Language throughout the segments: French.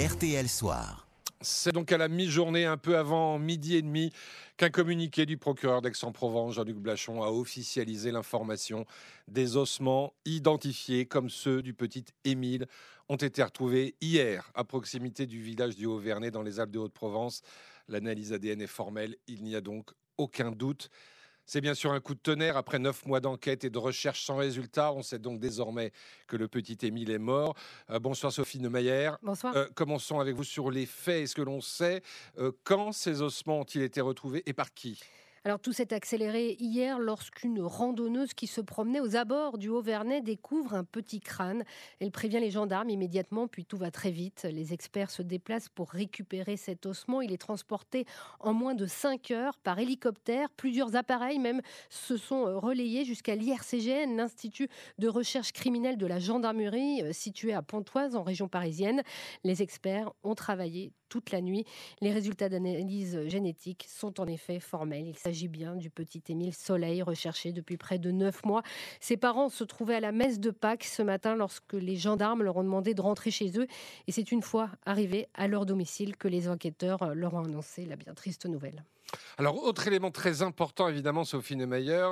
RTL Soir. C'est donc à la mi-journée, un peu avant midi et demi, qu'un communiqué du procureur d'Aix-en-Provence, Jean-Luc Blachon, a officialisé l'information. Des ossements identifiés comme ceux du petit Émile ont été retrouvés hier à proximité du village du Haut-Vernay dans les Alpes de Haute-Provence. L'analyse ADN est formelle, il n'y a donc aucun doute. C'est bien sûr un coup de tonnerre. Après 9 mois d'enquête et de recherche sans résultat, on sait donc désormais que le petit Émile est mort. Bonsoir Sophie Neumayer. Bonsoir. Commençons avec vous sur les faits. Est-ce que l'on sait quand ces ossements ont-ils été retrouvés et par qui ? Alors tout s'est accéléré hier lorsqu'une randonneuse qui se promenait aux abords du Haut-Vernay découvre un petit crâne. Elle prévient les gendarmes immédiatement, puis tout va très vite. Les experts se déplacent pour récupérer cet ossement. Il est transporté en moins de 5 heures par hélicoptère. Plusieurs appareils même se sont relayés jusqu'à l'IRCGN, l'Institut de recherche criminelle de la gendarmerie, situé à Pontoise en région parisienne. Les experts ont travaillé toute la nuit. Les résultats d'analyse génétique sont en effet formels. Il s'agit bien du petit Émile Soleil, recherché depuis près de 9 mois. Ses parents se trouvaient à la messe de Pâques ce matin lorsque les gendarmes leur ont demandé de rentrer chez eux. Et c'est une fois arrivés à leur domicile que les enquêteurs leur ont annoncé la bien triste nouvelle. Alors, autre élément très important, évidemment, Sophie Neumayer,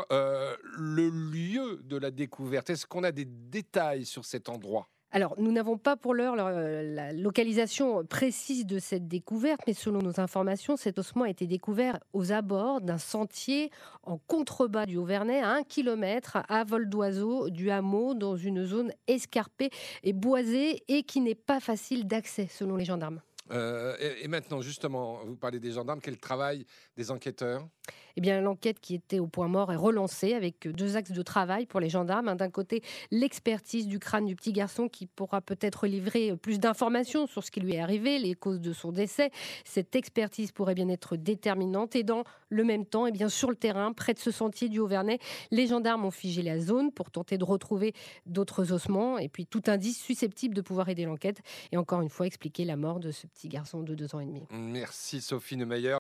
le lieu de la découverte. Est-ce qu'on a des détails sur cet endroit ? Alors, nous n'avons pas pour l'heure la localisation précise de cette découverte, mais selon nos informations, cet ossement a été découvert aux abords d'un sentier en contrebas du Haut-Vernay, à 1 kilomètre à vol d'oiseau du hameau, dans une zone escarpée et boisée et qui n'est pas facile d'accès, selon les gendarmes. Et maintenant, justement, vous parlez des gendarmes, quel travail des enquêteurs ? Eh bien, l'enquête qui était au point mort est relancée avec 2 axes de travail pour les gendarmes. D'un côté, l'expertise du crâne du petit garçon qui pourra peut-être livrer plus d'informations sur ce qui lui est arrivé, les causes de son décès. Cette expertise pourrait bien être déterminante. Et dans le même temps, eh bien, sur le terrain, près de ce sentier du Haut-Vernay, les gendarmes ont figé la zone pour tenter de retrouver d'autres ossements et puis tout indice susceptible de pouvoir aider l'enquête et encore une fois expliquer la mort de ce petit garçon de 2 ans et demi. Merci Sophie Neumayer.